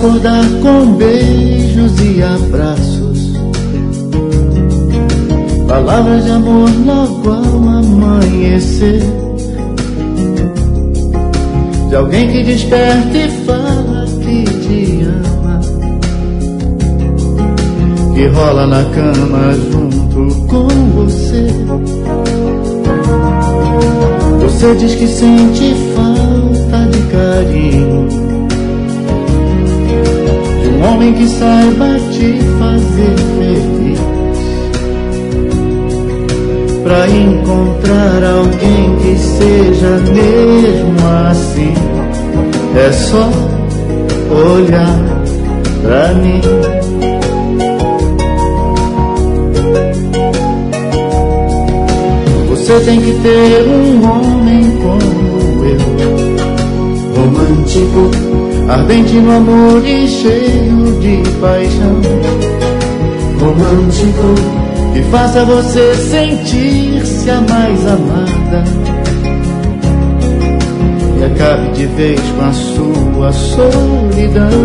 acordar com beijos e abraços, palavras de amor logo ao amanhecer, de alguém que desperta e fala que te ama, que rola na cama junto com você. Você diz que sente falta de carinho, de um homem que saiba te fazer feliz. Pra encontrar alguém que seja mesmo assim, é só olhar pra mim. Você tem que ter um homem como eu, romântico, ardente no amor e cheio de paixão. Romântico, que faça você sentir-se a mais amada e acabe de vez com a sua solidão.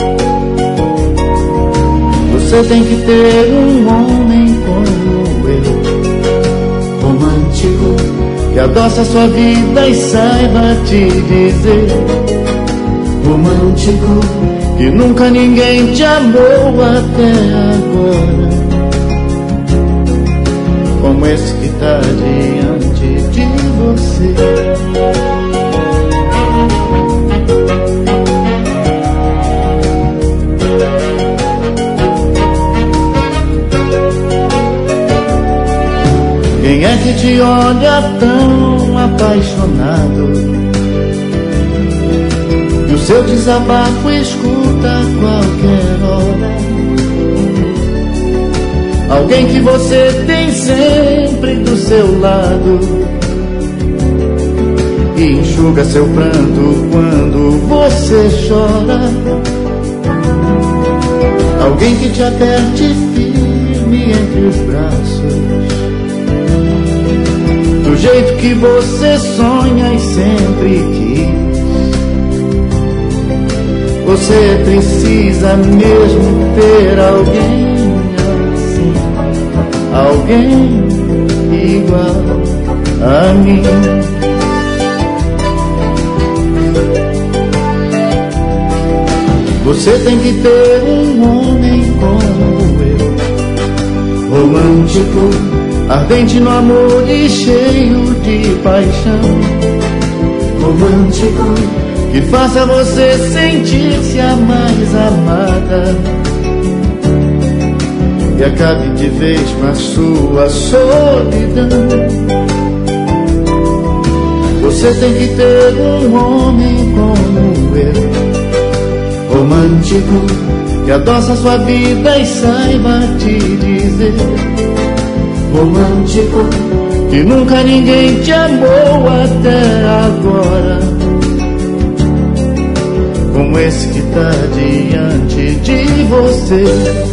Você tem que ter um homem como eu, romântico, que adoça sua vida e saiba te dizer. Romântico, que nunca ninguém te amou até agora, como esse que tá diante de você. Quem é que te olha tão apaixonado e o seu desabafo escuta a qualquer hora? Alguém que você tem sempre do seu lado e enxuga seu pranto quando você chora. Alguém que te aperte firme entre os braços, do jeito que você sonha e sempre quis. Você precisa mesmo ter alguém assim, alguém igual a mim. Você tem que ter um homem como eu, romântico, ardente no amor e cheio de paixão. Romântico, que faça você sentir-se a mais amada e acabe de vez com a sua solidão. Você tem que ter um homem como eu, romântico, que adoça sua vida e saiba te dizer. Romântico, que nunca ninguém te amou até agora, como esse que tá diante de você.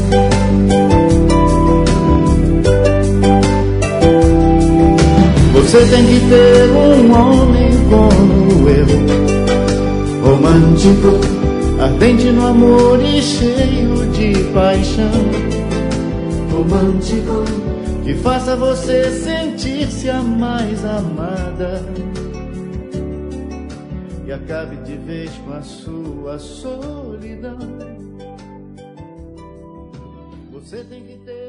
Você tem que ter um homem como eu, romântico, ardente no amor e cheio de paixão. Romântico, que faça você sentir-se a mais amada e acabe de vez com a sua solidão. Você tem que ter